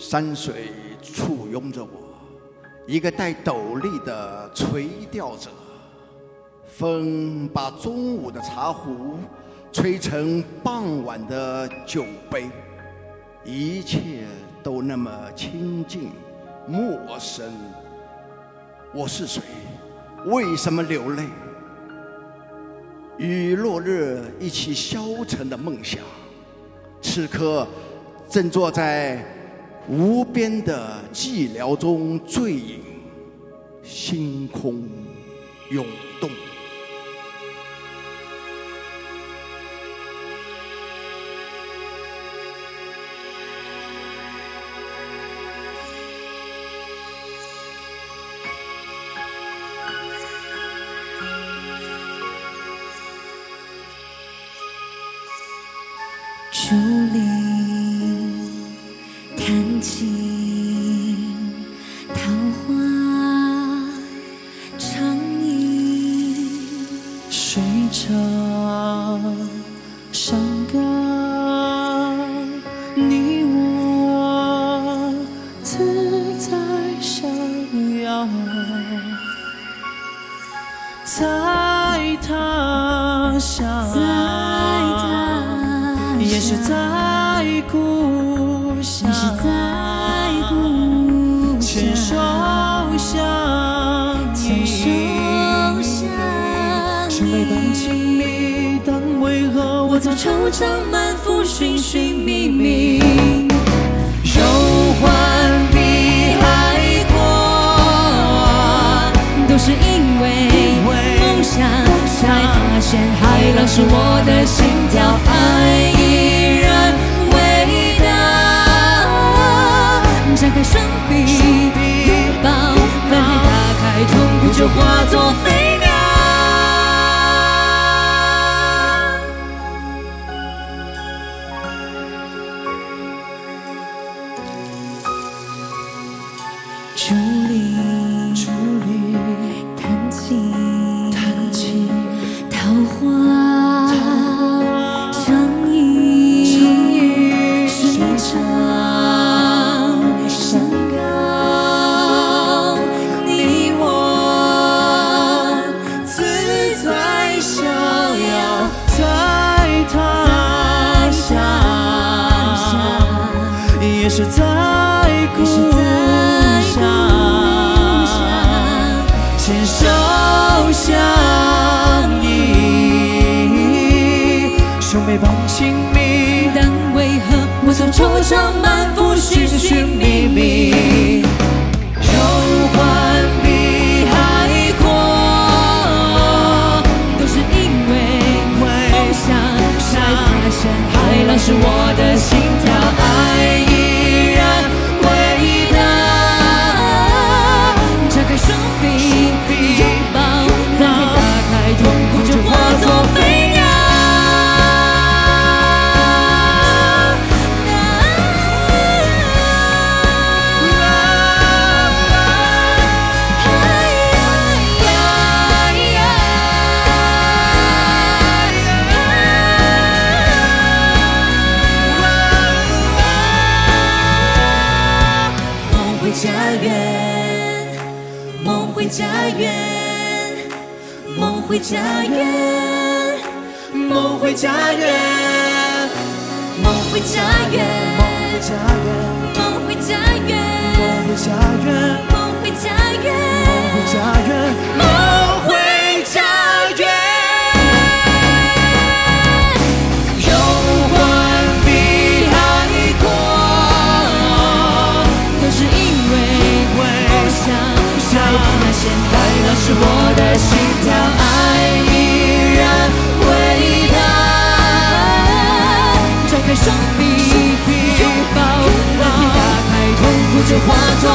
山水簇拥着我，一个戴斗笠的垂钓者。风把中午的茶壶吹成傍晚的酒杯，一切都那么亲近、陌生。我是谁？为什么流泪？与落日一起消沉的梦想，此刻正坐在无边的寂寥中醉饮，星空涌动。 竹林弹琴，桃花长吟，水车山歌，你我自在逍遥，在他乡。也是在故乡，牵手相依，是每般亲密，但为何我总惆怅满腹，寻寻觅觅，忧患比海阔，都是因为梦想，才发现海浪是我的心跳，爱依然伟大。张开双臂，拥抱，翻开打开，痛苦就化作飞鸟。竹林弹琴，桃花相依，水长山高，你我自在逍遥，在他乡，也是在故乡，牵手相依，兄妹般亲密，但为何我总惆怅满腹，寻寻觅觅，忧患比海阔，都是因为梦想，才发现海浪是我的心跳，爱依然伟大。张开双臂，拥抱，翻开打开，痛苦就化作飞鸟。梦回家园，梦回家园，梦回家园，梦回家园，梦回家园，梦回家园，梦回家园，梦回家园，梦回家园，梦回家园。忧患比海阔，都是因为梦想，才发现海浪是我的心跳，爱依然伟大。张开双臂，拥抱，打开，痛苦就化作